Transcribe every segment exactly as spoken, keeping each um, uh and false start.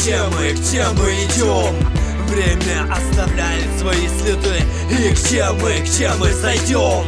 где мы, где мы идем? Время оставляет свои следы. И где мы, где мы зайдем?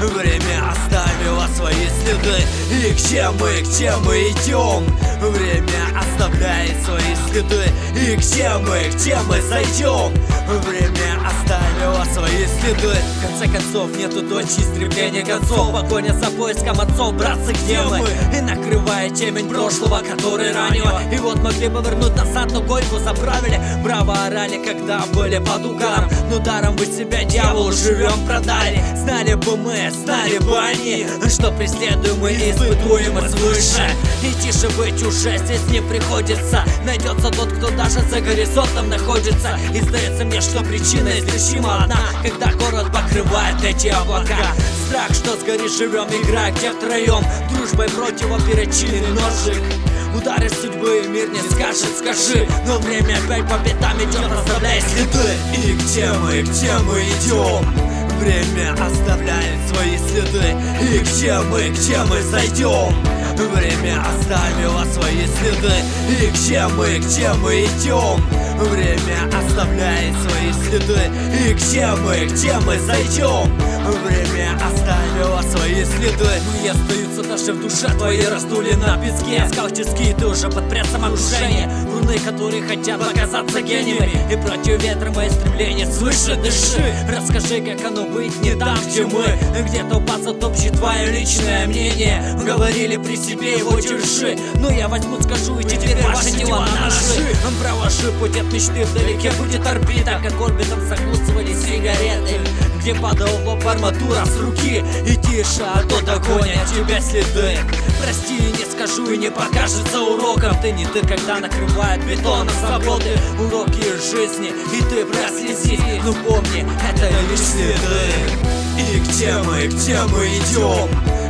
Время оставило свои следы. И где мы, где мы идем? Время оставляет свои следы. И где мы, где мы зайдем? Время оставило свои следы. В конце концов, нету дочи, истребления концов. Погоня за поиском отцов, братцы, где мы? И накрывая темень прошлого, который ранило. И вот могли бы вернуть назад, но горько заправили. Браво орали, когда были под угаром. Но даром вы себя дьяволу живем продали. Знали бы мы, знали бы они, что преследуемы и испытуемы свыше. И тише быть уже здесь не приходится. Найдется тот, кто даже за горизонтом находится. И сдается мне, что причина излечима одна, когда город покрывает эти облака. Страх, что сгоришь, живем, играя где втроем. Дружбой против оперативный ножик. Удары судьбы мир не скажет, скажи. Но время опять по пятам идет, расставляя следы. И где мы, где мы идем? Время оставляет свои следы. И где мы, где мы зайдем? Время оставило свои следы. И где мы, где мы идем? Время оставляет свои следы. И где мы, где мы зайдем? Время оставило свои следы. Ну и остаются даже в душе твои раздули на песке. Скаутические ты уже под прессом окружения. Вруны, которые хотят показаться гениями. И против ветра мои стремления свыше дыши. Расскажи, как оно быть не там, где мы. Где-то упасть общее твое личное мнение. Говорили при себе его держи. Ну я возьму, скажу, и теперь ваши дела наши. Провожу путь от мечты, вдалеке будет орбита. Как орбитом закусывали сигареты. Где падал лоб арматура с руки. И тише, а то догонят тебя следы. Прости, не скажу и не покажется уроком. Ты не ты, когда накрывает бетоном свободы. Уроки из жизни, и ты прослези. Ну помни, это лишь следы. И где мы, где мы идем?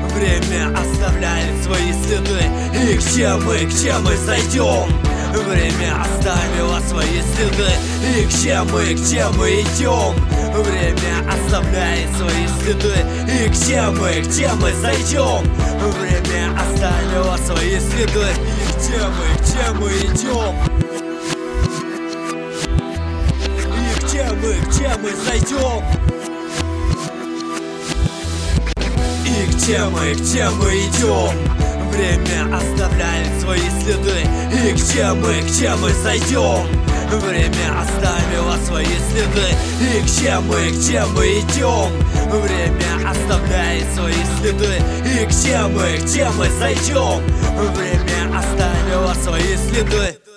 Время оставляет свои следы. И где мы, где мы зайдем? Время оставило свои следы. И где мы, где мы идем? Время оставляет свои следы. И где мы, где мы зайдем? Время оставило свои следы. И где мы, где мы идем? И где мы, где мы зайдем? И где мы, где мы идем? Время оставляет свои следы. И где мы, где мы зайдем? Время оставило свои следы. И где мы, где мы идем? Время оставляет свои следы. И где мы, где мы зайдем? Время оставило свои следы.